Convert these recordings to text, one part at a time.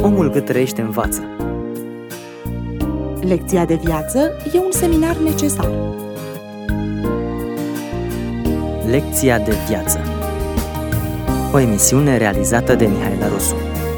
Omul cât trăiește învață. Lecția de viață e un seminar necesar. Lecția de viață. O emisiune realizată de Mihaela Rusu.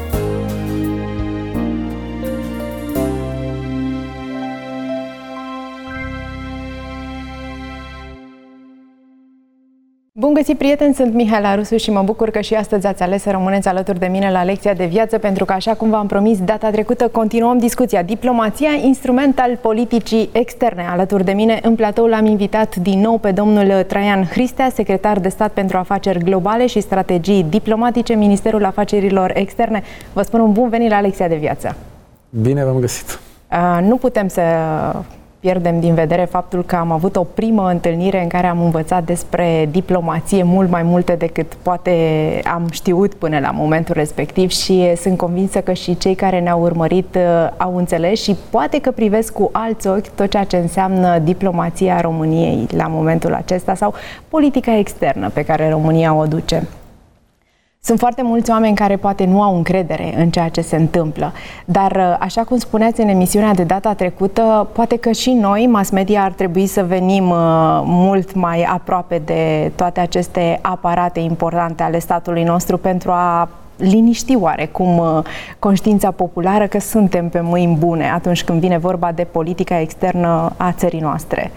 Bun găsit, prieteni, sunt Mihaela Rusu și mă bucur că și astăzi ați ales să rămâneți alături de mine la Lecția de viață, pentru că, așa cum v-am promis data trecută, continuăm discuția. Diplomația, instrument al politicii externe. Alături de mine în platou l-am invitat din nou pe domnul Traian Hristea, secretar de stat pentru afaceri globale și strategii diplomatice, Ministerul Afacerilor Externe. Vă spun un bun venit la Lecția de viață. Bine v-am găsit. Nu putem să pierdem din vedere faptul că am avut o primă întâlnire în care am învățat despre diplomație mult mai multe decât poate am știut până la momentul respectiv și sunt convinsă că și cei care ne-au urmărit au înțeles și poate că privesc cu alți ochi tot ceea ce înseamnă diplomația României la momentul acesta sau politica externă pe care România o duce. Sunt foarte mulți oameni care poate nu au încredere în ceea ce se întâmplă, dar, așa cum spuneați în emisiunea de data trecută, poate că și noi, mass media, ar trebui să venim mult mai aproape de toate aceste aparate importante ale statului nostru pentru a liniști oarecum conștiința populară că suntem pe mâini bune atunci când vine vorba de politica externă a țării noastre.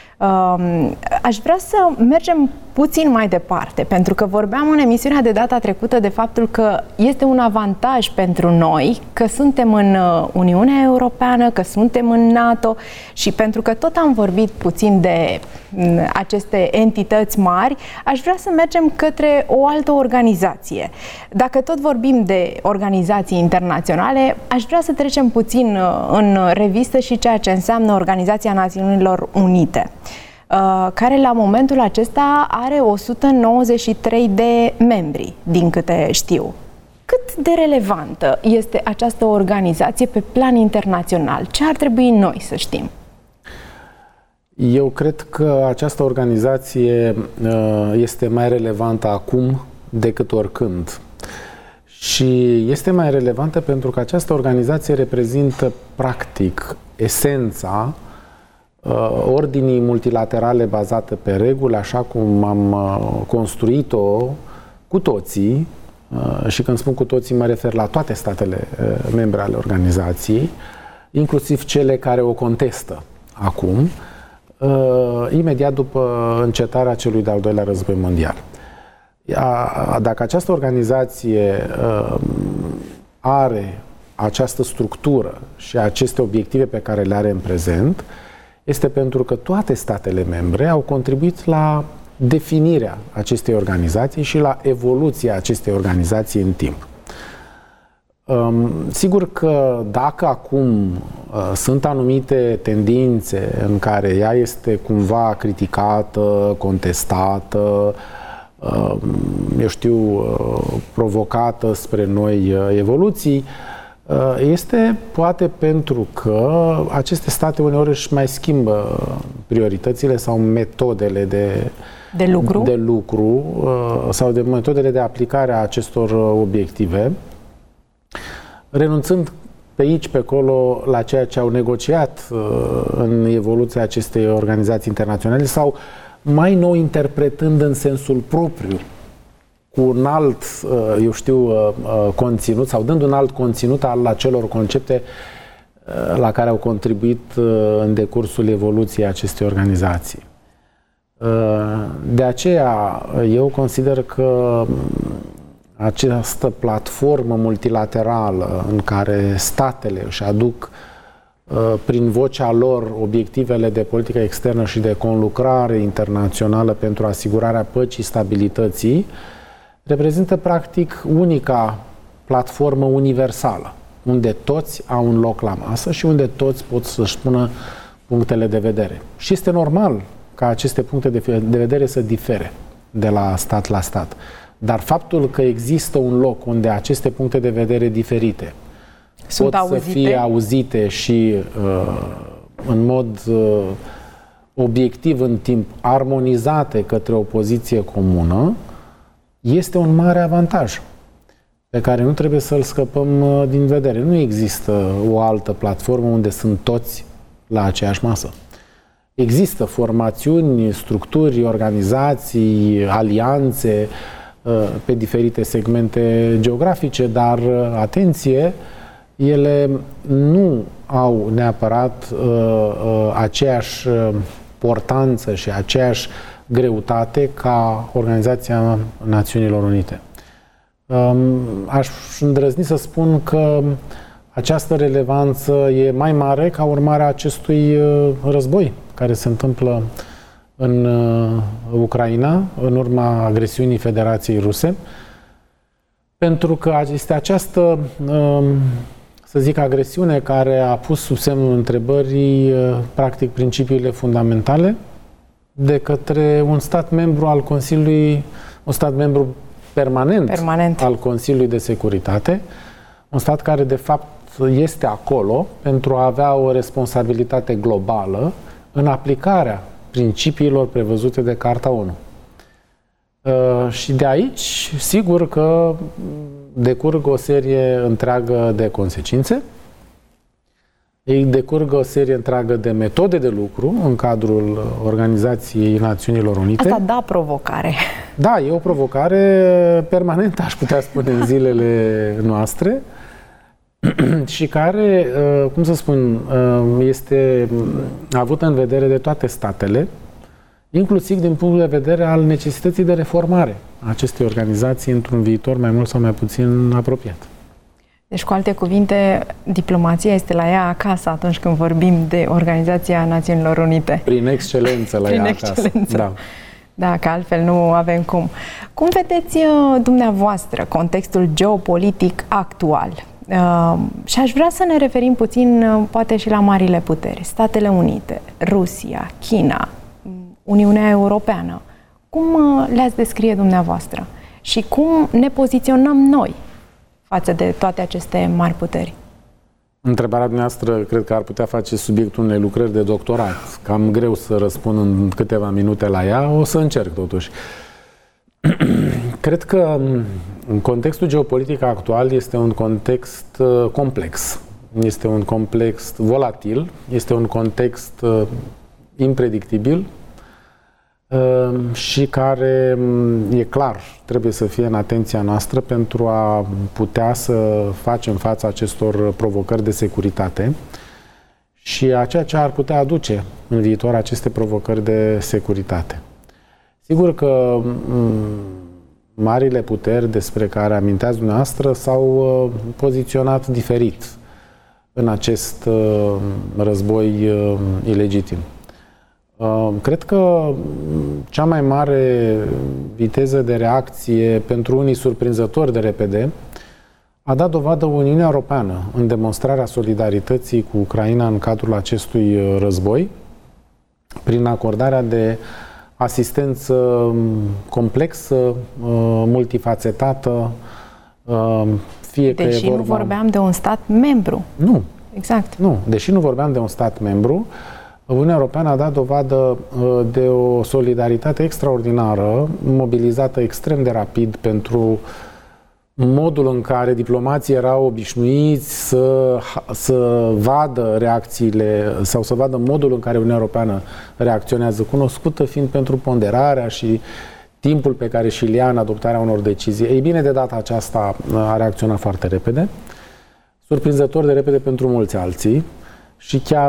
Aș vrea să mergem puțin mai departe, pentru că vorbeam în emisiunea de data trecută de faptul că este un avantaj pentru noi că suntem în Uniunea Europeană, că suntem în NATO și pentru că tot am vorbit puțin de aceste entități mari, aș vrea să mergem către o altă organizație. Dacă tot vorbim de organizații internaționale, aș vrea să trecem puțin în revistă și ceea ce înseamnă Organizația Națiunilor Unite, care la momentul acesta are 193 de membri, din câte știu. Cât de relevantă este această organizație pe plan internațional? Ce ar trebui noi să știm? Eu cred că această organizație este mai relevantă acum decât oricând. Și este mai relevantă pentru că această organizație reprezintă practic esența ordinii multilaterale bazate pe reguli, așa cum am construit-o cu toții, și când spun cu toții mă refer la toate statele membre ale organizației, inclusiv cele care o contestă acum, imediat după încetarea celui de-al doilea război mondial. Dacă această organizație are această structură și aceste obiective pe care le are în prezent, este pentru că toate statele membre au contribuit la definirea acestei organizații și la evoluția acestei organizații în timp. Sigur că dacă acum sunt anumite tendințe în care ea este cumva criticată, contestată, eu știu, provocată spre noi evoluții, este poate pentru că aceste state uneori își mai schimbă prioritățile sau metodele de lucru sau de metodele de aplicare a acestor obiective, renunțând pe aici, pe acolo, la ceea ce au negociat în evoluția acestei organizații internaționale sau mai nou interpretând în sensul propriu cu un alt, eu știu, conținut sau dând un alt conținut al acelor concepte la care au contribuit în decursul evoluției acestei organizații. De aceea, eu consider că această platformă multilaterală în care statele își aduc prin vocea lor obiectivele de politică externă și de conlucrare internațională pentru asigurarea păcii, stabilității, reprezintă practic unica platformă universală, unde toți au un loc la masă și unde toți pot să-și spună punctele de vedere. Și este normal ca aceste puncte de vedere să difere de la stat la stat. Dar faptul că există un loc unde aceste puncte de vedere diferite pot să fie auzite și în mod obiectiv în timp armonizate către o poziție comună, este un mare avantaj. pe care nu trebuie să-l scăpăm din vedere. Nu există o altă platformă unde sunt toți la aceeași masă. Există formațiuni, structuri, organizații, alianțe pe diferite segmente geografice, dar, atenție, ele nu au neapărat aceeași importanță și aceeași greutate ca Organizația Națiunilor Unite. Aș îndrăzni să spun că această relevanță e mai mare ca urmare a acestui război care se întâmplă în Ucraina, în urma agresiunii Federației Ruse, pentru că este această, să zic, agresiune care a pus sub semnul întrebării, practic, principiile fundamentale de către un stat membru al Consiliului, un stat membru permanent al Consiliului de Securitate, un stat care, de fapt, este acolo pentru a avea o responsabilitate globală în aplicarea principiilor prevăzute de Carta ONU. Și de aici, sigur că decurg o serie întreagă de consecințe, decurg o serie întreagă de metode de lucru în cadrul Organizației Națiunilor Unite. Asta da provocare. Da, e o provocare permanentă, aș putea spune, în zilele noastre și care, cum să spun, este avută în vedere de toate statele, inclusiv din punct de vedere al necesității de reformare a acestei organizații într-un viitor mai mult sau mai puțin apropiat. Deci, cu alte cuvinte, diplomația este la ea acasă atunci când vorbim de Organizația Națiunilor Unite. Prin excelență la ea acasă. Da. Da, că altfel nu avem cum. Cum vedeți dumneavoastră contextul geopolitic actual? Și aș vrea să ne referim puțin, poate și la marile puteri, Statele Unite, Rusia, China, Uniunea Europeană. Cum le-ați descrie dumneavoastră? Și cum ne poziționăm noi față de toate aceste mari puteri? Întrebarea dumneavoastră cred că ar putea face subiectul unei lucrări de doctorat. Cam greu să răspund în câteva minute la ea, o să încerc totuși. Cred că în contextul geopolitic actual este un context complex. Este un context volatil, este un context impredictibil și care, e clar, trebuie să fie în atenția noastră pentru a putea să facem față acestor provocări de securitate și a ceea ce ar putea aduce în viitor aceste provocări de securitate. Sigur că marile puteri despre care aminteați dumneavoastră s-au poziționat diferit în acest război ilegitim. Cred că cea mai mare viteză de reacție, pentru unii surprinzător de repede, a dat dovadă Uniunea Europeană în demonstrarea solidarității cu Ucraina în cadrul acestui război, prin acordarea de asistență complexă, multifacetată, fie că deși e vorba... nu vorbeam de un stat membru. Nu. Exact. Nu. Deși nu vorbeam de un stat membru, Uniunea Europeană a dat dovadă de o solidaritate extraordinară, mobilizată extrem de rapid pentru modul în care diplomații erau obișnuiți să vadă reacțiile sau să vadă modul în care Uniunea Europeană reacționează, cunoscută fiind pentru ponderarea și timpul pe care și-l ia în adoptarea unor decizii. Ei bine, de data aceasta a reacționat foarte repede, surprinzător de repede pentru mulți alții și chiar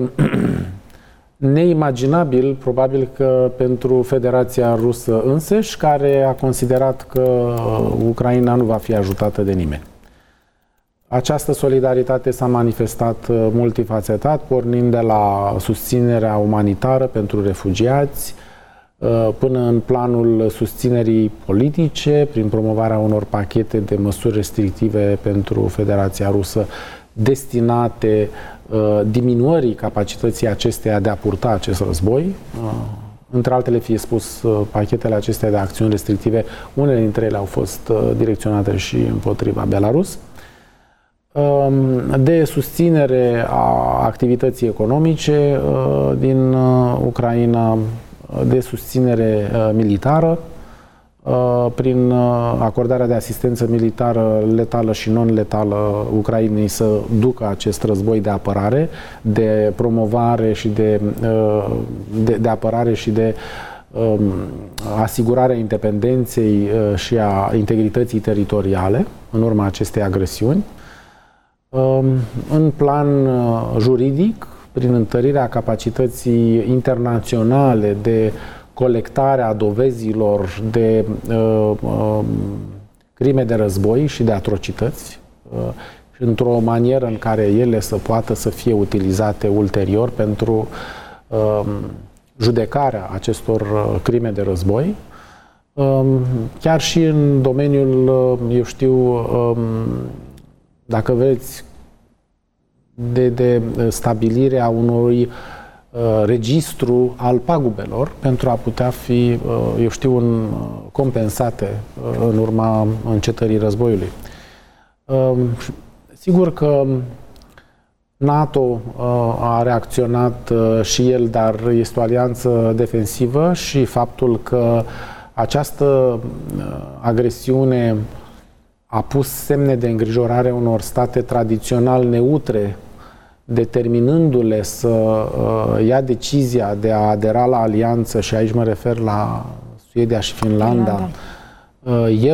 neimaginabil, probabil că pentru Federația Rusă însăși, care a considerat că Ucraina nu va fi ajutată de nimeni. Această solidaritate s-a manifestat multifacetat, pornind de la susținerea umanitară pentru refugiați, până în planul susținerii politice, prin promovarea unor pachete de măsuri restrictive pentru Federația Rusă, destinate diminuării capacității acesteia de a purta acest război. Între altele, fie spus, pachetele acestea de acțiuni restrictive, unele dintre ele au fost direcționate și împotriva Belarus, de susținere a activității economice din Ucraina, de susținere militară, prin acordarea de asistență militară letală și non-letală Ucrainei să ducă acest război de apărare, de promovare și de apărare și de asigurarea independenței și a integrității teritoriale în urma acestei agresiuni. În plan juridic, prin întărirea capacității internaționale de colectare a dovezilor de crime de război și de atrocități, într-o manieră în care ele să poată să fie utilizate ulterior pentru judecarea acestor crime de război, chiar și în domeniul, eu știu, dacă vreți, de stabilirea unui registru al pagubelor pentru a putea fi, eu știu, compensate în urma încetării războiului. Sigur că NATO a reacționat și el, dar este o alianță defensivă și faptul că această agresiune a pus semne de îngrijorare unor state tradițional neutre, determinându-le să ia decizia de a adera la alianță, și aici mă refer la Suedia și Finlanda, e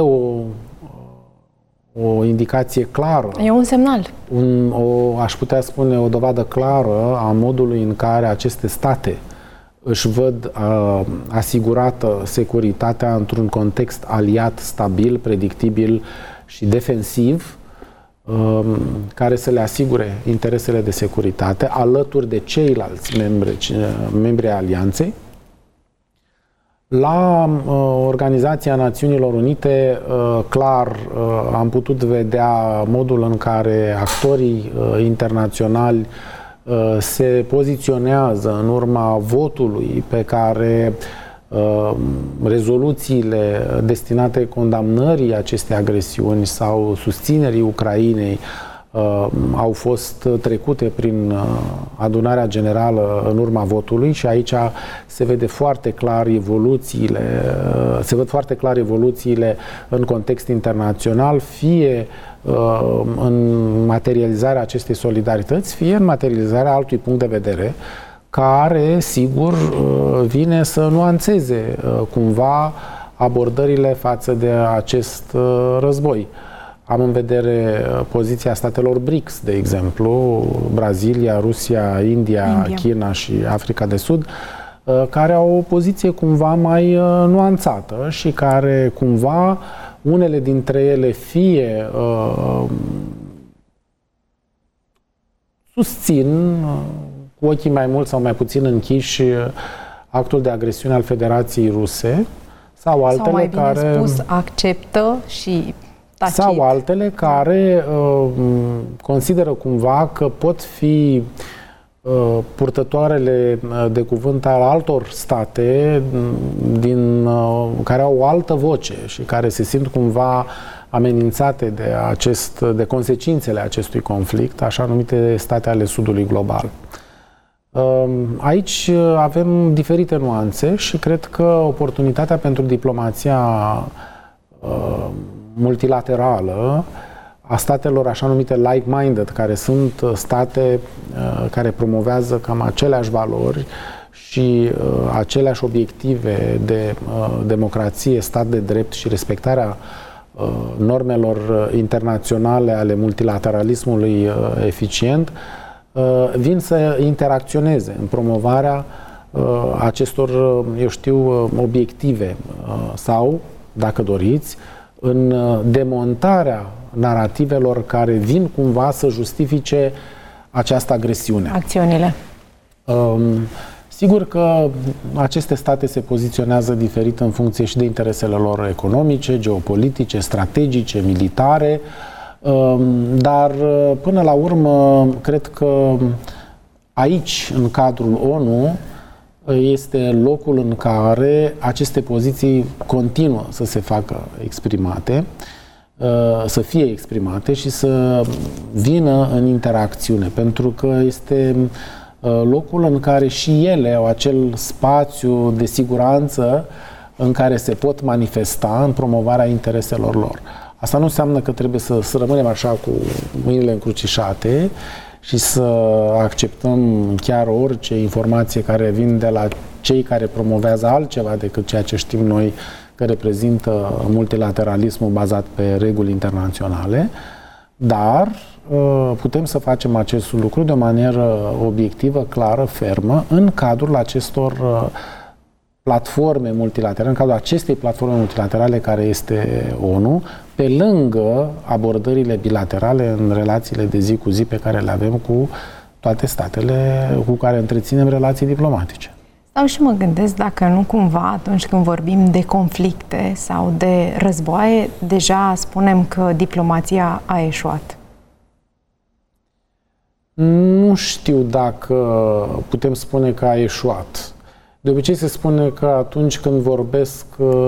o indicație clară. E un semnal. Aș putea spune o dovadă clară a modului în care aceste state își văd asigurată securitatea într-un context aliat, stabil, predictibil și defensiv, care să le asigure interesele de securitate alături de ceilalți membri ai alianței. La Organizația Națiunilor Unite, clar, am putut vedea modul în care actorii internaționali se poziționează în urma votului pe care rezoluțiile destinate condamnării acestei agresiuni sau susținerii Ucrainei au fost trecute prin adunarea generală în urma votului, și aici se vede foarte clar evoluțiile în context internațional, fie în materializarea acestei solidarități, fie în materializarea altui punct de vedere care, sigur, vine să nuanțeze cumva abordările față de acest război. Am în vedere poziția statelor BRICS, de exemplu, Brazilia, Rusia, India, China și Africa de Sud, care au o poziție cumva mai nuanțată și care cumva, unele dintre ele, fie susțin cu ochii mai mult sau mai puțin închiși actul de agresiune al Federației Ruse, sau altele sau mai bine care spus, acceptă și tacit. Sau altele care consideră cumva că pot fi purtătoarele de cuvânt al altor state care au o altă voce și care se simt cumva amenințate de consecințele acestui conflict, așa numite state ale Sudului global. Aici avem diferite nuanțe și cred că oportunitatea pentru diplomația multilaterală a statelor așa numite like-minded, care sunt state care promovează cam aceleași valori și aceleași obiective de democrație, stat de drept și respectarea normelor internaționale ale multilateralismului eficient, vin să interacționeze în promovarea acestor, eu știu, obiective sau, dacă doriți, în demontarea narativelor care vin cumva să justifice această agresiune. Acțiunile. Sigur că aceste state se poziționează diferit în funcție și de interesele lor economice, geopolitice, strategice, militare, dar până la urmă cred că aici, în cadrul ONU, este locul în care aceste poziții continuă să se facă exprimate, să fie exprimate și să vină în interacțiune, pentru că este locul în care și ele au acel spațiu de siguranță în care se pot manifesta în promovarea intereselor lor. Asta nu înseamnă că trebuie să rămânem așa cu mâinile încrucișate și să acceptăm chiar orice informație care vin de la cei care promovează altceva decât ceea ce știm noi că reprezintă multilateralismul bazat pe reguli internaționale, dar putem să facem acest lucru de o manieră obiectivă, clară, fermă, în cadrul acestor platforme multilaterale, în cadrul acestei platforme multilaterale care este ONU, pe lângă abordările bilaterale în relațiile de zi cu zi pe care le avem cu toate statele cu care întreținem relații diplomatice. Sau și mă gândesc dacă nu cumva atunci când vorbim de conflicte sau de războaie, deja spunem că diplomația a eșuat. Nu știu dacă putem spune că a eșuat. De obicei se spune că atunci când vorbesc,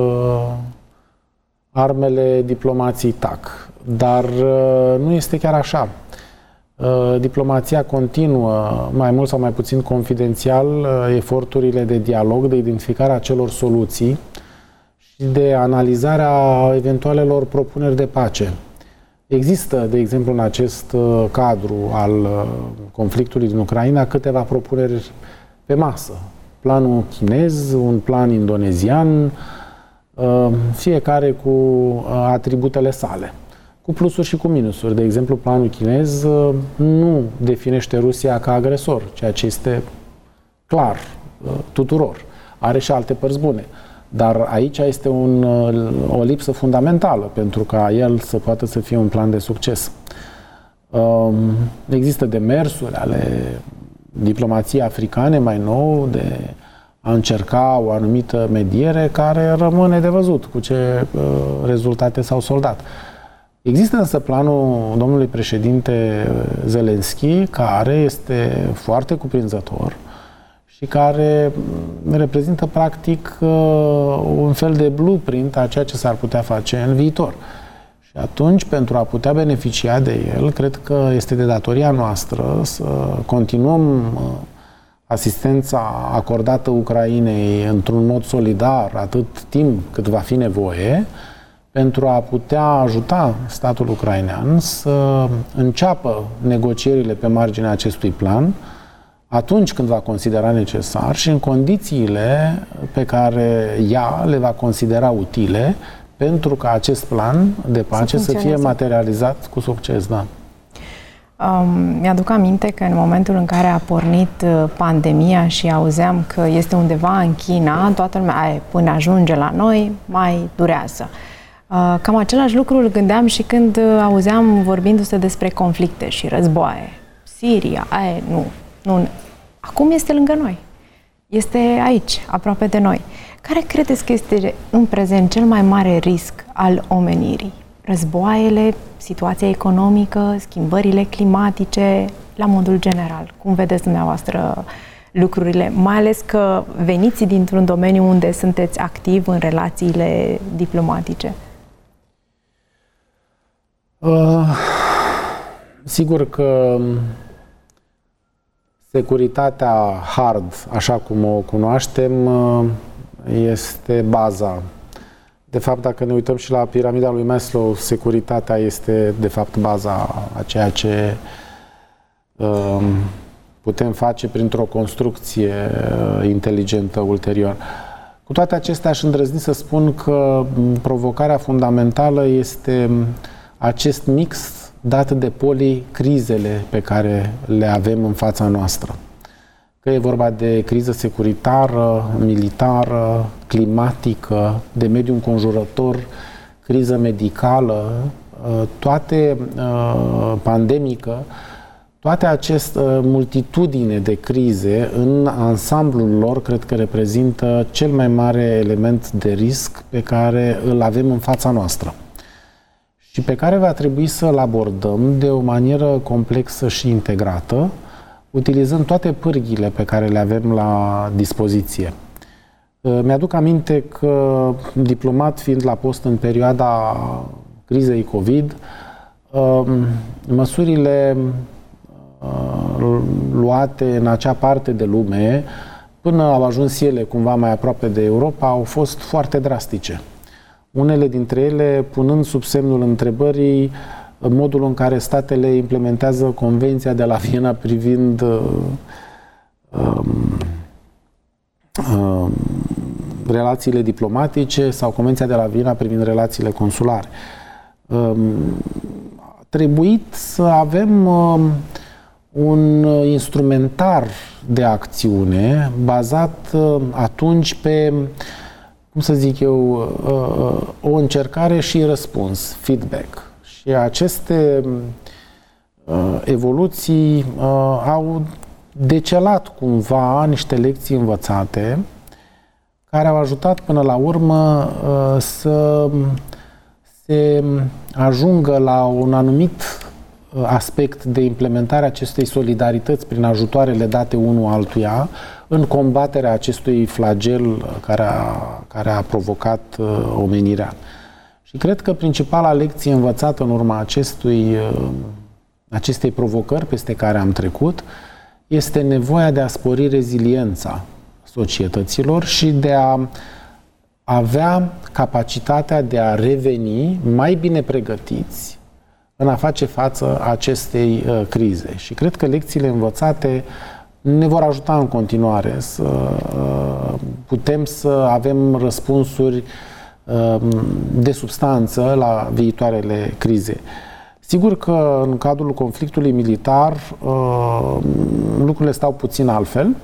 armele diplomației tac. Dar nu este chiar așa. Diplomația continuă, mai mult sau mai puțin confidențial, eforturile de dialog, de identificare a celor soluții și de analizarea eventualelor propuneri de pace. Există, de exemplu, în acest cadru al conflictului din Ucraina, câteva propuneri pe masă. Planul chinez, un plan indonezian, fiecare cu atributele sale, cu plusuri și cu minusuri. De exemplu, planul chinez nu definește Rusia ca agresor, ceea ce este clar tuturor. Are și alte părți bune. Dar aici este o lipsă fundamentală pentru ca el să poată să fie un plan de succes. Există demersuri ale diplomației africane mai nou de a încerca o anumită mediere care rămâne de văzut cu ce rezultate s-au soldat. Există însă planul domnului președinte Zelensky, care este foarte cuprinzător și care reprezintă practic un fel de blueprint a ceea ce s-ar putea face în viitor. Și atunci, pentru a putea beneficia de el, cred că este de datoria noastră să continuăm asistența acordată Ucrainei într-un mod solidar, atât timp cât va fi nevoie, pentru a putea ajuta statul ucrainean să înceapă negocierile pe marginea acestui plan atunci când va considera necesar și în condițiile pe care ea le va considera utile pentru ca acest plan de pace să fie materializat cu succes. Da. Mi-aduc aminte că în momentul în care a pornit pandemia și auzeam că este undeva în China, toată lumea, până ajunge la noi, mai durează. Cam același lucru îl gândeam și când auzeam vorbindu-se despre conflicte și războaie. Siria, nu. Acum este lângă noi. Este aici, aproape de noi. Care credeți că este în prezent cel mai mare risc al omenirii? Războaiele, situația economică, schimbările climatice, la modul general? Cum vedeți dumneavoastră lucrurile? Mai ales că veniți dintr-un domeniu unde sunteți activ în relațiile diplomatice. Sigur că securitatea hard, așa cum o cunoaștem, este baza. De fapt, dacă ne uităm și la piramida lui Maslow, securitatea este, de fapt, baza a ceea ce putem face printr-o construcție inteligentă ulterior. Cu toate acestea, aș îndrăzni să spun că provocarea fundamentală este acest mix dat de policrizele pe care le avem în fața noastră. Că e vorba de criză securitară, militară, climatică, de mediu înconjurător, criză medicală, toate pandemică, toate această multitudine de crize în ansamblul lor cred că reprezintă cel mai mare element de risc pe care îl avem în fața noastră și pe care va trebui să-l abordăm de o manieră complexă și integrată, utilizând toate pârghiile pe care le avem la dispoziție. Mi-aduc aminte că, diplomat fiind la post în perioada crizei COVID, măsurile luate în acea parte de lume până au ajuns ele cumva mai aproape de Europa, au fost foarte drastice. Unele dintre ele punând sub semnul întrebării modul în care statele implementează Convenția de la Viena privind relațiile diplomatice sau Convenția de la Viena privind relațiile consulare. A trebuit să avem un instrumentar de acțiune bazat atunci pe, cum să zic eu, o încercare și răspuns, feedback. Și aceste evoluții au decelat cumva niște lecții învățate care au ajutat până la urmă să se ajungă la un anumit aspect de implementare a acestei solidarități prin ajutoarele date unul altuia în combaterea acestui flagel care a provocat omenirea. Și cred că principala lecție învățată în urma acestei provocări peste care am trecut este nevoia de a spori reziliența societăților și de a avea capacitatea de a reveni mai bine pregătiți în a face față acestei crize. Și cred că lecțiile învățate ne vor ajuta în continuare să putem să avem răspunsuri de substanță la viitoarele crize. Sigur că în cadrul conflictului militar lucrurile stau puțin altfel,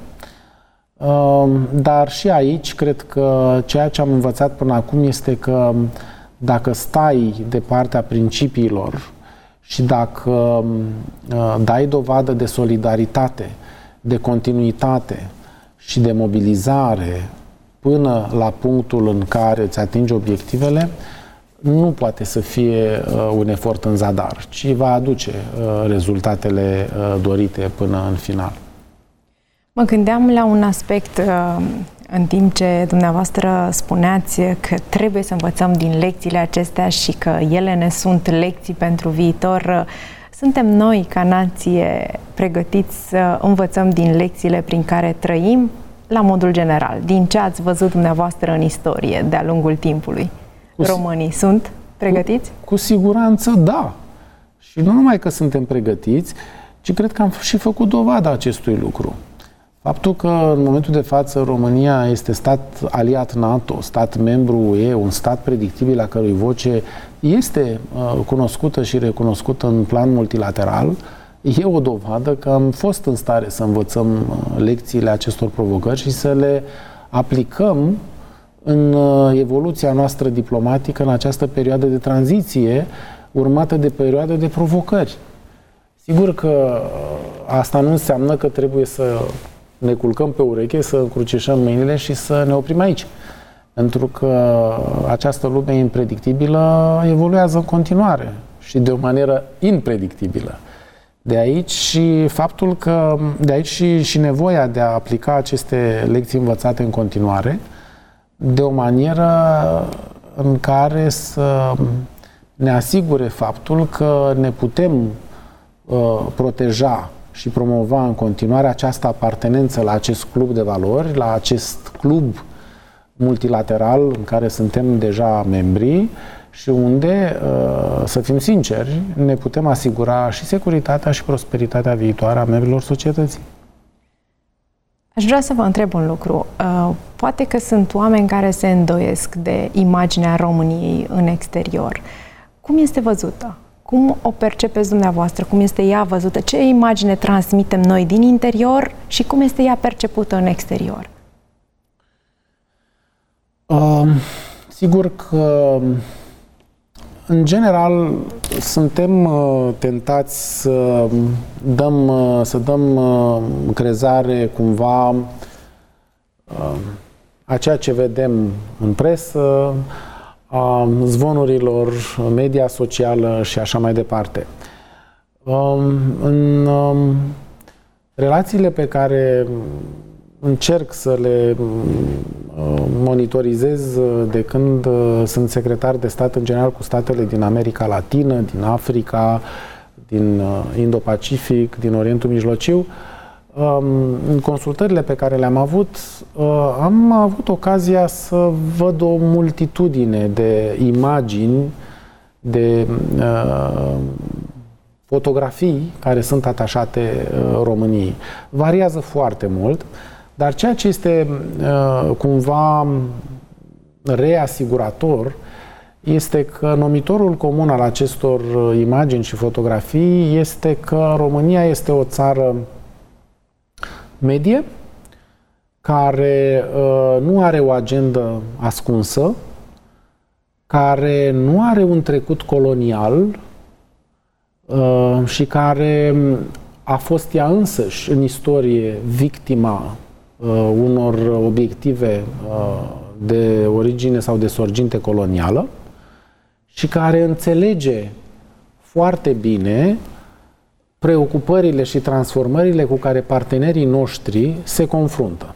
dar și aici cred că ceea ce am învățat până acum este că dacă stai de partea principiilor și dacă dai dovadă de solidaritate, de continuitate și de mobilizare până la punctul în care îți atingi obiectivele, nu poate să fie un efort în zadar, ci va aduce rezultatele dorite până în final. Mă gândeam la un aspect în timp ce dumneavoastră spuneați că trebuie să învățăm din lecțiile acestea și că ele ne sunt lecții pentru viitor. Suntem noi, ca nație, pregătiți să învățăm din lecțiile prin care trăim, la modul general, din ce ați văzut dumneavoastră în istorie de-a lungul timpului? Românii sunt pregătiți? Cu siguranță, da. Și nu numai că suntem pregătiți, ci cred că am și făcut dovada acestui lucru. Faptul că în momentul de față România este stat aliat NATO, stat membru UE, un stat predictibil la cărui voce este cunoscută și recunoscută în plan multilateral, e o dovadă că am fost în stare să învățăm lecțiile acestor provocări și să le aplicăm în evoluția noastră diplomatică în această perioadă de tranziție urmată de perioadă de provocări. Sigur că asta nu înseamnă că trebuie să ne culcăm pe ureche, să încrucișăm mâinile și să ne oprim aici. Pentru că această lume impredictibilă evoluează în continuare și de o manieră impredictibilă. De aici și faptul că, de aici și nevoia de a aplica aceste lecții învățate în continuare de o manieră în care să ne asigure faptul că ne putem proteja și promova în continuare această apartenență la acest club de valori, la acest club multilateral în care suntem deja membri și unde, să fim sinceri, ne putem asigura și securitatea și prosperitatea viitoare a membrilor societății. Aș vrea să vă întreb un lucru. Poate că sunt oameni care se îndoiesc de imaginea României în exterior. Cum este văzută? Cum o percepeți dumneavoastră? Cum este ea văzută? Ce imagine transmitem noi din interior și cum este ea percepută în exterior? Sigur că în general suntem tentați să dăm crezare cumva a ceea ce vedem în presă, a zvonurilor, media socială și așa mai departe. În relațiile pe care încerc să le monitorizez de când sunt secretar de stat în general cu statele din America Latină, din Africa, din Indo-Pacific, din Orientul Mijlociu, În consultările pe care le-am avut, am avut ocazia să văd o multitudine de imagini, de fotografii care sunt atașate României. Variază foarte mult, dar ceea ce este cumva reasigurator este că numitorul comun al acestor imagini și fotografii este că România este o țară medie, care nu are o agendă ascunsă, care nu are un trecut colonial și care a fost ea însăși în istorie victima unor obiective de origine sau de sorginte colonială și care înțelege foarte bine preocupările și transformările cu care partenerii noștri se confruntă.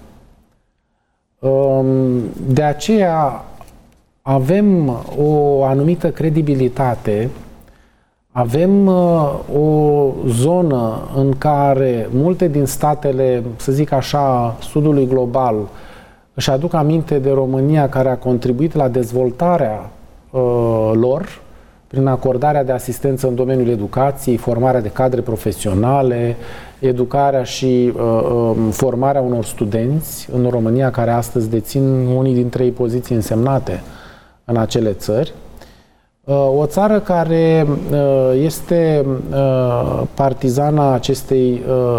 De aceea avem o anumită credibilitate, avem o zonă în care multe din statele, să zic așa, sudului global își aduc aminte de România, care a contribuit la dezvoltarea lor prin acordarea de asistență în domeniul educației, formarea de cadre profesionale, educarea și formarea unor studenți în România, care astăzi dețin unii dintre ei poziții însemnate în acele țări. O țară care este partizana acestei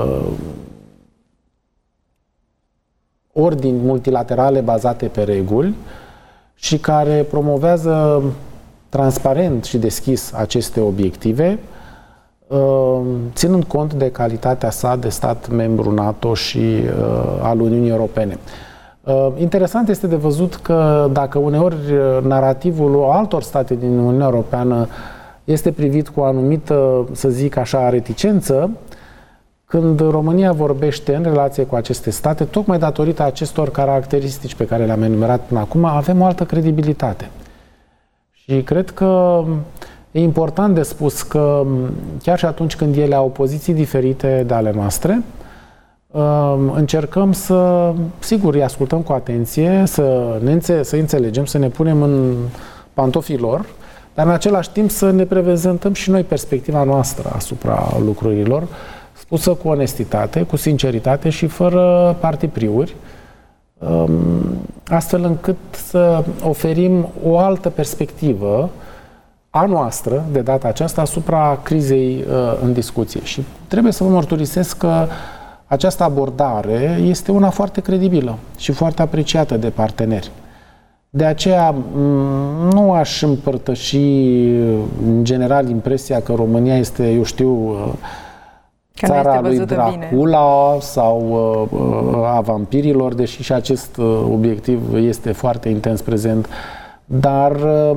ordini multilaterale bazate pe reguli și care promovează transparent și deschis aceste obiective, ținând cont de calitatea sa de stat membru NATO și al Uniunii Europene. Interesant este de văzut că dacă uneori narativul altor state din Uniunea Europeană este privit cu o anumită, să zic așa, reticență, când România vorbește în relație cu aceste state, tocmai datorită acestor caracteristici pe care le-am enumerat până acum, avem o altă credibilitate. Și cred că e important de spus că chiar și atunci când ele au poziții diferite de ale noastre, încercăm să, sigur, îi ascultăm cu atenție, să înțelegem, să ne punem în pantofii lor, dar în același timp să ne prezentăm și noi perspectiva noastră asupra lucrurilor, spusă cu onestitate, cu sinceritate și fără partipriuri, astfel încât să oferim o altă perspectivă a noastră, de data aceasta, asupra crizei în discuție. Și trebuie să vă mărturisesc că această abordare este una foarte credibilă și foarte apreciată de parteneri. De aceea nu aș împărtăși în general impresia că România este, eu știu, țara lui Dracula bine. Sau a vampirilor, deși și acest obiectiv este foarte intens prezent. Dar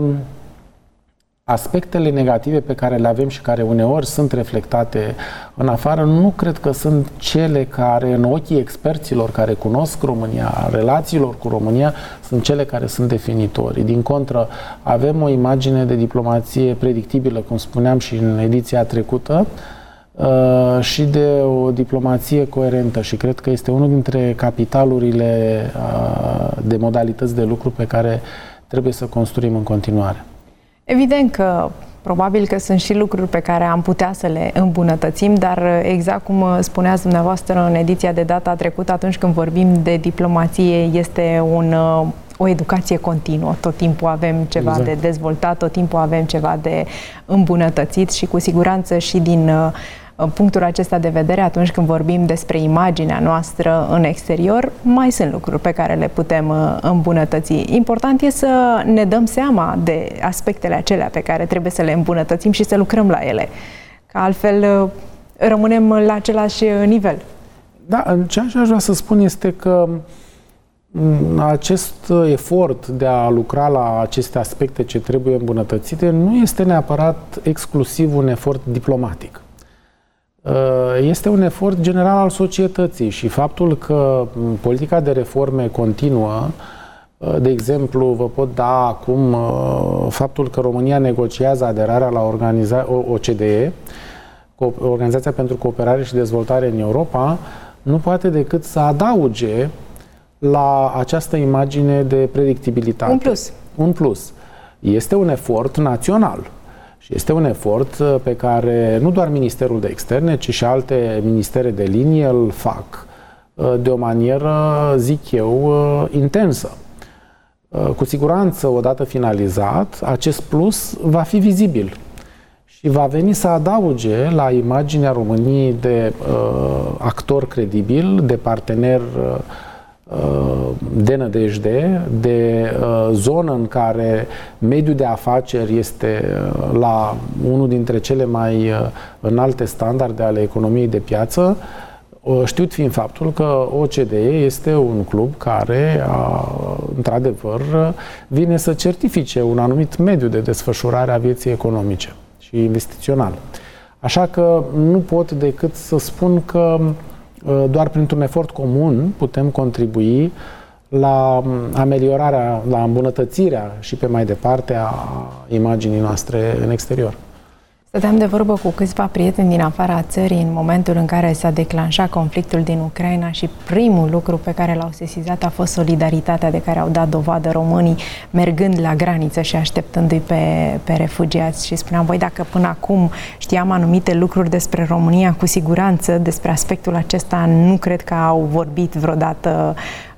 aspectele negative pe care le avem și care uneori sunt reflectate în afară, nu cred că sunt cele care, în ochii experților care cunosc România, relațiilor cu România, sunt cele care sunt definitorii. Din contră, avem o imagine de diplomație predictibilă, cum spuneam și în ediția trecută, și de o diplomație coerentă și cred că este unul dintre capitalurile de modalități de lucru pe care trebuie să construim în continuare. Evident că probabil că sunt și lucruri pe care am putea să le îmbunătățim, dar exact cum spuneați dumneavoastră în ediția de data trecută, atunci când vorbim de diplomație, este o educație continuă. Tot timpul avem ceva de dezvoltat, tot timpul avem ceva de îmbunătățit și cu siguranță și din punctul acesta de vedere, atunci când vorbim despre imaginea noastră în exterior, mai sunt lucruri pe care le putem îmbunătăți. Important e să ne dăm seama de aspectele acelea pe care trebuie să le îmbunătățim și să lucrăm la ele. Că altfel rămânem la același nivel. Da, ceea ce aș vrea să spun este că acest efort de a lucra la aceste aspecte ce trebuie îmbunătățite nu este neapărat exclusiv un efort diplomatic. Este un efort general al societății și faptul că politica de reforme continuă, de exemplu, vă pot da acum faptul că România negociază aderarea la OCDE, Organizația pentru Cooperare și Dezvoltare în Europa, nu poate decât să adauge la această imagine de predictibilitate. Un plus. Un plus. Este un efort național și este un efort pe care nu doar Ministerul de Externe, ci și alte ministere de linie îl fac de o manieră, zic eu, intensă. Cu siguranță, odată finalizat, acest plus va fi vizibil și va veni să adauge la imaginea României de actor credibil, de partener de nădejde, de zonă în care mediul de afaceri este la unul dintre cele mai înalte standarde ale economiei de piață, știut fiind faptul că OCDE este un club care, într-adevăr, vine să certifice un anumit mediu de desfășurare a vieții economice și investiționale. Așa că nu pot decât să spun că doar printr-un efort comun putem contribui la ameliorarea, la îmbunătățirea și pe mai departe a imaginii noastre în exterior. Stăteam de vorbă cu câțiva prieteni din afara țării în momentul în care s-a declanșat conflictul din Ucraina și primul lucru pe care l-au sesizat a fost solidaritatea de care au dat dovadă românii mergând la graniță și așteptându-i pe refugiați. Și spuneam, băi, dacă până acum știam anumite lucruri despre România, cu siguranță despre aspectul acesta nu cred că au vorbit vreodată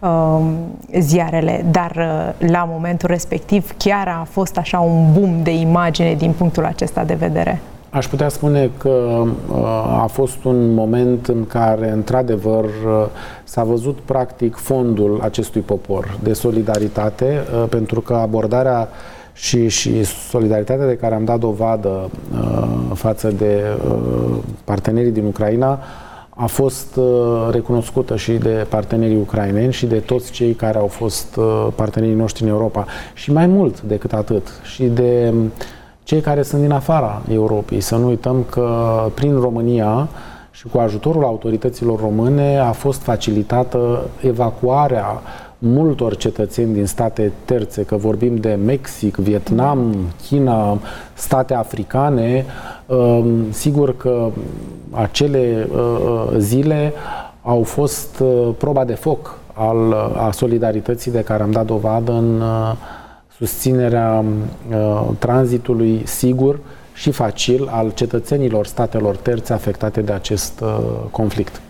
ziarele, dar la momentul respectiv chiar a fost așa un boom de imagine din punctul acesta de vedere. Aș putea spune că a fost un moment în care, într-adevăr, s-a văzut practic fondul acestui popor de solidaritate, pentru că abordarea și solidaritatea de care am dat dovadă față de partenerii din Ucraina a fost recunoscută și de partenerii ucraineni și de toți cei care au fost partenerii noștri în Europa. Și mai mult decât atât, și de cei care sunt din afara Europei. Să nu uităm că prin România și cu ajutorul autorităților române a fost facilitată evacuarea multor cetățeni din state terțe, că vorbim de Mexic, Vietnam, China, state africane. Sigur că acele zile au fost proba de foc a solidarității de care am dat dovadă în susținerea tranzitului sigur și facil al cetățenilor statelor terțe afectate de acest conflict.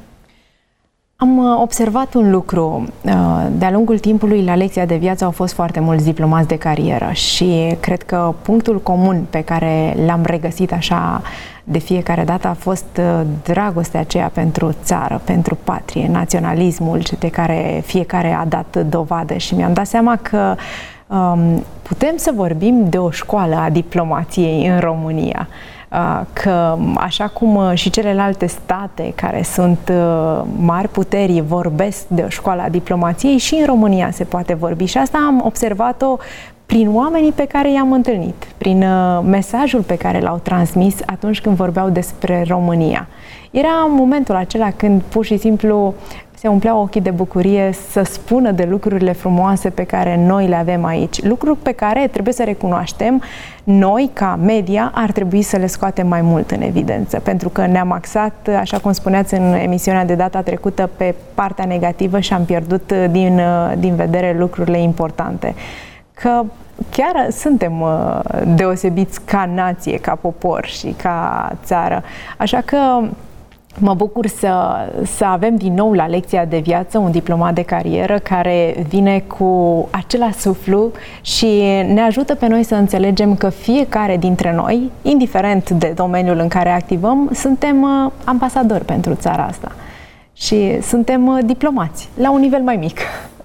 Am observat un lucru. De-a lungul timpului, la lecția de viață au fost foarte mulți diplomați de carieră și cred că punctul comun pe care l-am regăsit așa de fiecare dată a fost dragostea aceea pentru țară, pentru patrie, naționalismul de care fiecare a dat dovadă și mi-am dat seama că putem să vorbim de o școală a diplomației în România. Că așa cum și celelalte state care sunt mari puteri vorbesc de o școală a diplomației, și în România se poate vorbi. Și asta am observat-o prin oamenii pe care i-am întâlnit, prin mesajul pe care l-au transmis atunci când vorbeau despre România. Era momentul acela când pur și simplu se umpleau ochii de bucurie să spună de lucrurile frumoase pe care noi le avem aici. Lucruri pe care, trebuie să recunoaștem, noi, ca media, ar trebui să le scoatem mai mult în evidență, pentru că ne-am axat, așa cum spuneați în emisiunea de data trecută, pe partea negativă și am pierdut din vedere lucrurile importante. Că chiar suntem deosebiți ca nație, ca popor și ca țară. Așa că mă bucur să avem din nou la lecția de viață un diplomat de carieră care vine cu același suflu și ne ajută pe noi să înțelegem că fiecare dintre noi, indiferent de domeniul în care activăm, suntem ambasadori pentru țara asta și suntem diplomați la un nivel mai mic.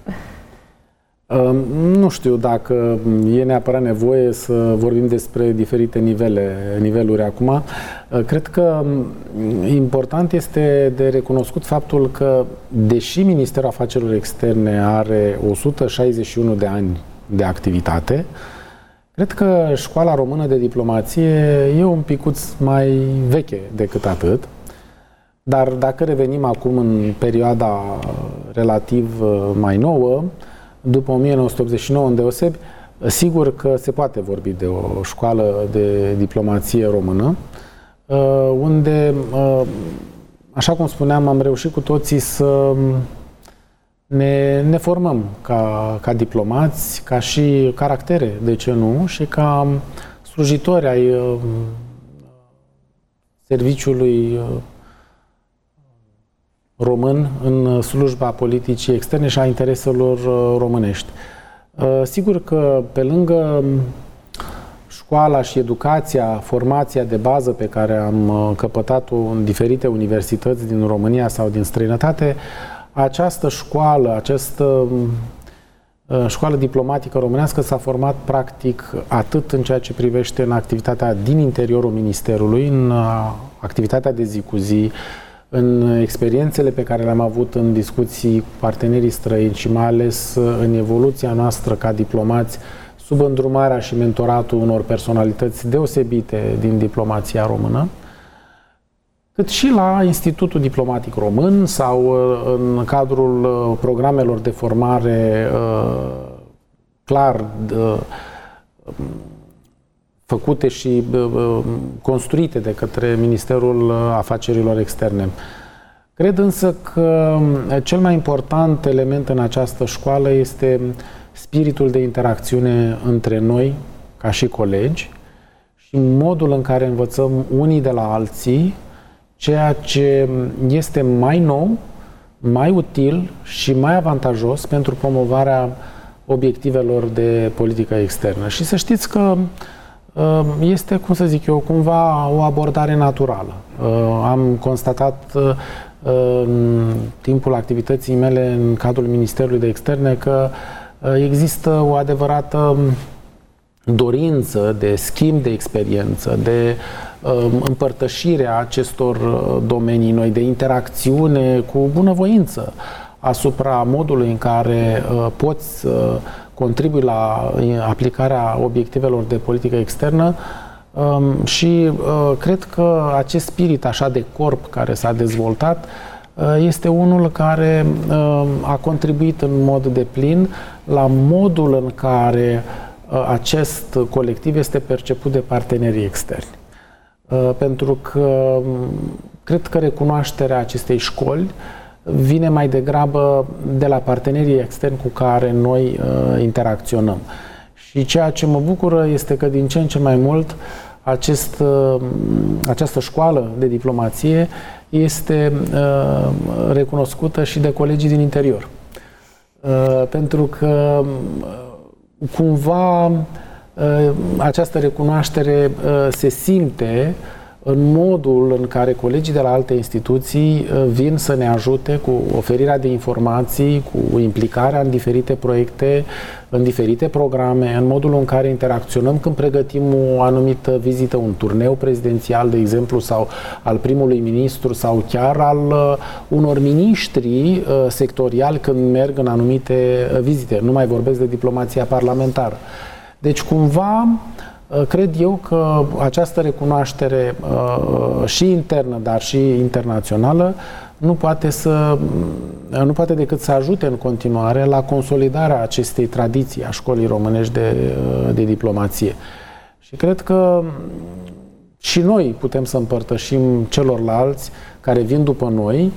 Nu știu dacă e neapărat nevoie să vorbim despre diferite niveluri acum. Cred că important este de recunoscut faptul că, deși Ministerul Afacerilor Externe are 161 de ani de activitate, cred că școala română de diplomație e un picuț mai veche decât atât. Dar dacă revenim acum în perioada relativ mai nouă, după 1989 îndeosebi, sigur că se poate vorbi de o școală de diplomație română, unde așa cum spuneam, am reușit cu toții să ne formăm ca diplomați, ca și caractere, de ce nu, și ca slujitori ai serviciului român în slujba politicii externe și a intereselor românești. Sigur că pe lângă școala și educația, formația de bază pe care am căpătat-o în diferite universități din România sau din străinătate, această școală diplomatică românească s-a format practic atât în ceea ce privește în activitatea din interiorul Ministerului, în activitatea de zi cu zi, în experiențele pe care le-am avut în discuții cu partenerii străini și mai ales în evoluția noastră ca diplomați sub îndrumarea și mentoratul unor personalități deosebite din diplomația română, cât și la Institutul Diplomatic Român sau în cadrul programelor de formare clar făcute și construite de către Ministerul Afacerilor Externe. Cred însă că cel mai important element în această școală este spiritul de interacțiune între noi, ca și colegi, și modul în care învățăm unii de la alții ceea ce este mai nou, mai util și mai avantajos pentru promovarea obiectivelor de politică externă. Și să știți că este, cum să zic eu, cumva o abordare naturală. Am constatat în timpul activității mele în cadrul Ministerului de Externe că există o adevărată dorință de schimb de experiență, de împărtășire a acestor domenii noi, de interacțiune cu bunăvoință asupra modului în care poți contribui la aplicarea obiectivelor de politică externă și cred că acest spirit așa de corp care s-a dezvoltat este unul care a contribuit în mod deplin la modul în care acest colectiv este perceput de partenerii externi. Pentru că cred că recunoașterea acestei școli vine mai degrabă de la partenerii externi cu care noi interacționăm. Și ceea ce mă bucură este că din ce în ce mai mult această școală de diplomație este recunoscută și de colegii din interior. Pentru că cumva această recunoaștere se simte în modul în care colegii de la alte instituții vin să ne ajute cu oferirea de informații, cu implicarea în diferite proiecte, în diferite programe, în modul în care interacționăm când pregătim o anumită vizită, un turneu prezidențial, de exemplu, sau al primului ministru, sau chiar al unor miniștri sectoriali când merg în anumite vizite. Nu mai vorbesc de diplomația parlamentară. Deci, cumva, cred eu că această recunoaștere și internă, dar și internațională nu poate decât să ajute în continuare la consolidarea acestei tradiții a școlii românești de diplomație. Și cred că și noi putem să împărtășim celorlalți care vin după noi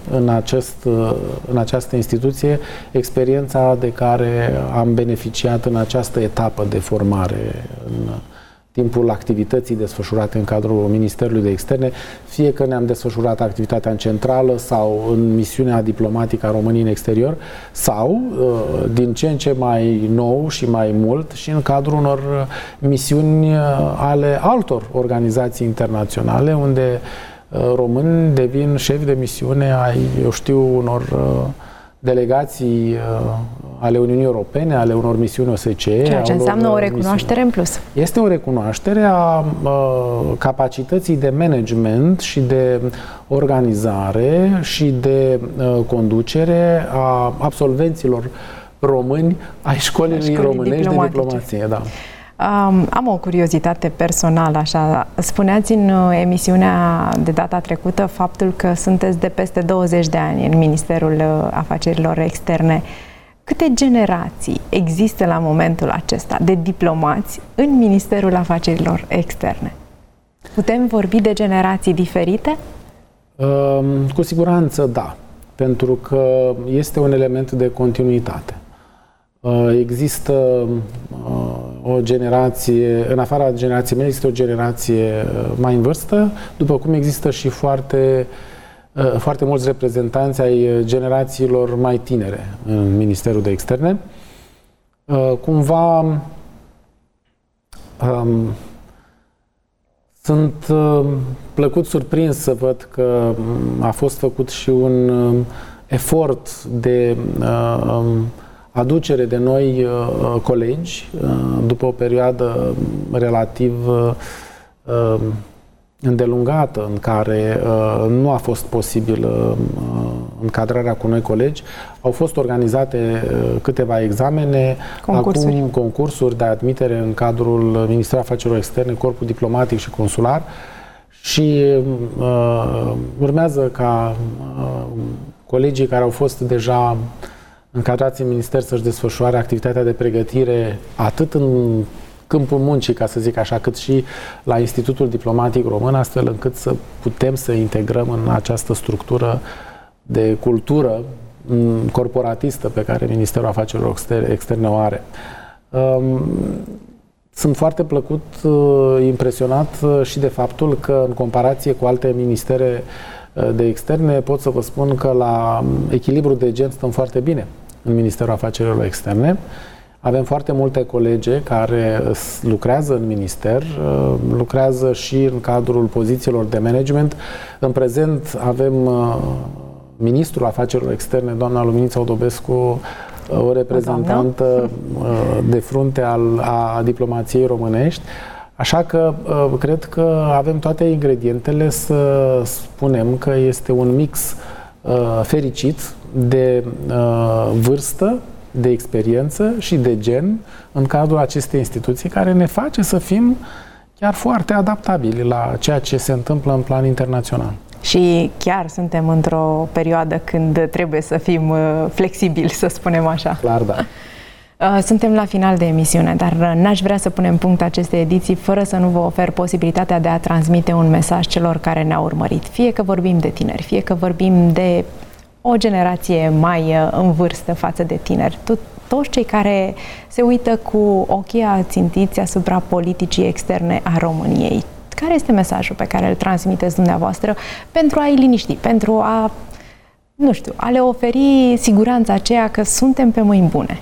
în această instituție experiența de care am beneficiat în această etapă de formare în timpul activității desfășurate în cadrul Ministerului de Externe, fie că ne-am desfășurat activitatea în centrală sau în misiunea diplomatică a României în exterior, sau, din ce în ce mai nou și mai mult, și în cadrul unor misiuni ale altor organizații internaționale, unde români devin șefi de misiune ai, eu știu, unor delegații ale Uniunii Europene, ale unor misiuni OSCE. Ceea ce înseamnă o recunoaștere în plus. Este o recunoaștere a capacității de management și de organizare și de conducere a absolvenților români ai școlii românești de diplomație. Da. Am o curiozitate personală, așa. Spuneați în emisiunea de data trecută faptul că sunteți de peste 20 de ani în Ministerul Afacerilor Externe. Câte generații există la momentul acesta de diplomați în Ministerul Afacerilor Externe? Putem vorbi de generații diferite? Cu siguranță da, pentru că este un element de continuitate. Există o generație, în afara generației mele, există o generație mai în vârstă, după cum există și foarte mulți reprezentanți ai generațiilor mai tinere în Ministerul de Externe. Cumva sunt plăcut surprins să văd că a fost făcut și un efort de aducere de noi colegi după o perioadă relativ îndelungată în care nu a fost posibil încadrarea cu noi colegi. Au fost organizate câteva examene, acum concursuri de admitere în cadrul Ministerului Afacerilor Externe, Corpul Diplomatic și Consular și urmează ca colegii care au fost deja încadrați în minister să-și desfășoare activitatea de pregătire atât în câmpul muncii, ca să zic așa, cât și la Institutul Diplomatic Român, astfel încât să putem să integrăm în această structură de cultură corporatistă pe care Ministerul Afacerilor Externe o are. Sunt foarte plăcut impresionat și de faptul că, în comparație cu alte ministere de externe, pot să vă spun că la echilibru de gen stăm foarte bine în Ministerul Afacerilor Externe. Avem foarte multe colege care lucrează în minister, lucrează și în cadrul pozițiilor de management. În prezent avem ministrul Afacerilor Externe, doamna Luminița Odobescu, o reprezentantă de frunte a diplomației românești. Așa că cred că avem toate ingredientele să spunem că este un mix fericit de vârstă, de experiență și de gen în cadrul acestei instituții, care ne face să fim chiar foarte adaptabili la ceea ce se întâmplă în plan internațional. Și chiar suntem într-o perioadă când trebuie să fim flexibili, să spunem așa. Clar, da. Suntem la final de emisiune, dar n-aș vrea să punem punct acestei ediții fără să nu vă ofer posibilitatea de a transmite un mesaj celor care ne-au urmărit. Fie că vorbim de tineri, fie că vorbim de o generație mai în vârstă față de tineri. Toți cei care se uită cu ochii ațintiți asupra politicii externe a României. Care este mesajul pe care îl transmiteți dumneavoastră pentru a-i liniști, pentru a, nu știu, a le oferi siguranța aceea că suntem pe mâini bune?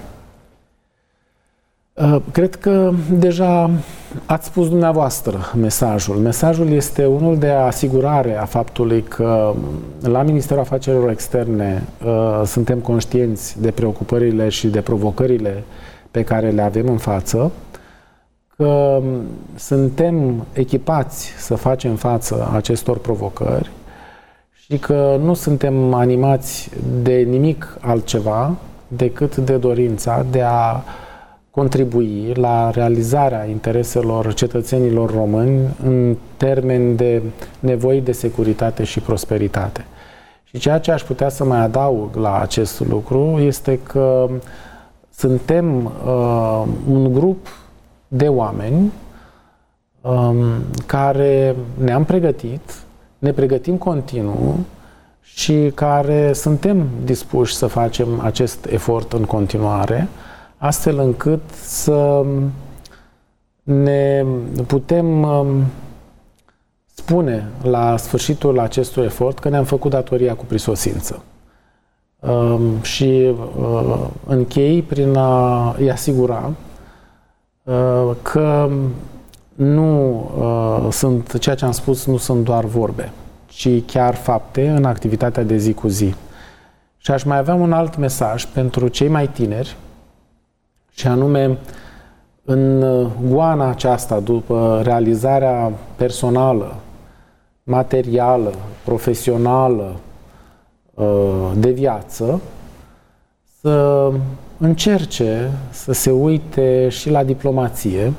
Cred că deja ați spus dumneavoastră mesajul. Mesajul este unul de asigurare a faptului că la Ministerul Afacerilor Externe suntem conștienți de preocupările și de provocările pe care le avem în față, că suntem echipați să facem față acestor provocări și că nu suntem animați de nimic altceva decât de dorința de a contribui la realizarea intereselor cetățenilor români în termeni de nevoi de securitate și prosperitate. Și ceea ce aș putea să mai adaug la acest lucru este că suntem un grup de oameni care ne-am pregătit, ne pregătim continuu și care suntem dispuși să facem acest efort în continuare, astfel încât să ne putem spune la sfârșitul acestui efort că ne-am făcut datoria cu prisosință. Și închei prin a-i asigura că nu sunt, ceea ce am spus, nu sunt doar vorbe, ci chiar fapte în activitatea de zi cu zi. Și aș mai avea un alt mesaj pentru cei mai tineri, și anume, în goana aceasta, după realizarea personală, materială, profesională, de viață, să încerce să se uite și la diplomație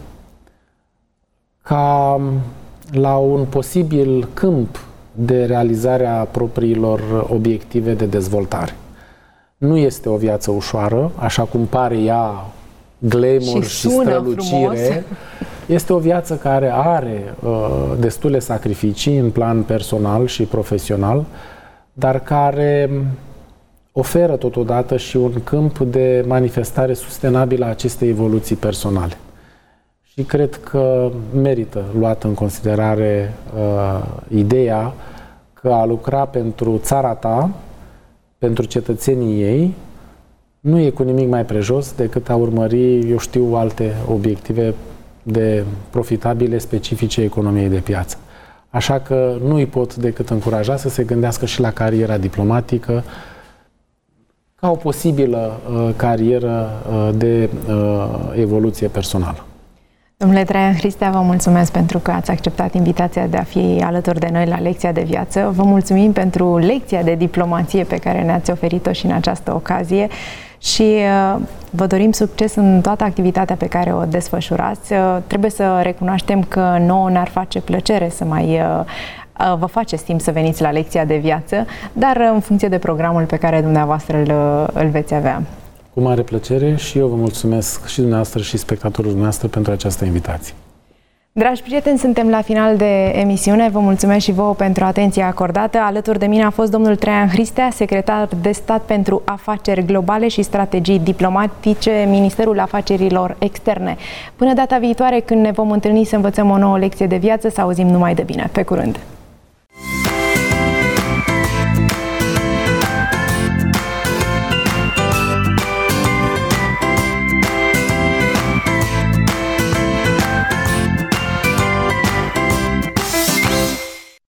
ca la un posibil câmp de realizare a propriilor obiective de dezvoltare. Nu este o viață ușoară, așa cum pare ea glamour și strălucire, Este o viață care are destule sacrificii în plan personal și profesional, dar care oferă totodată și un câmp de manifestare sustenabilă a acestei evoluții personale. Și cred că merită luat în considerare ideea că a lucra pentru țara ta, pentru cetățenii ei, nu e cu nimic mai prejos decât a urmări, eu știu, alte obiective de profitabile, specifice economiei de piață. Așa că nu îi pot decât încuraja să se gândească și la cariera diplomatică ca o posibilă carieră de evoluție personală. Domnule Traian Hristea, vă mulțumesc pentru că ați acceptat invitația de a fi alături de noi la Lecția de Viață. Vă mulțumim pentru lecția de diplomație pe care ne-ați oferit-o și în această ocazie și vă dorim succes în toată activitatea pe care o desfășurați. Trebuie să recunoaștem că nouă ne-ar face plăcere să mai vă faceți timp să veniți la Lecția de Viață, dar în funcție de programul pe care dumneavoastră îl veți avea. Cu mare plăcere și eu vă mulțumesc și dumneavoastră și spectatorilor dumneavoastră pentru această invitație. Dragi prieteni, suntem la final de emisiune. Vă mulțumesc și vouă pentru atenția acordată. Alături de mine a fost domnul Traian Hristea, secretar de stat pentru afaceri globale și strategii diplomatice, Ministerul Afacerilor Externe. Până data viitoare, când ne vom întâlni să învățăm o nouă lecție de viață, să auzim numai de bine. Pe curând!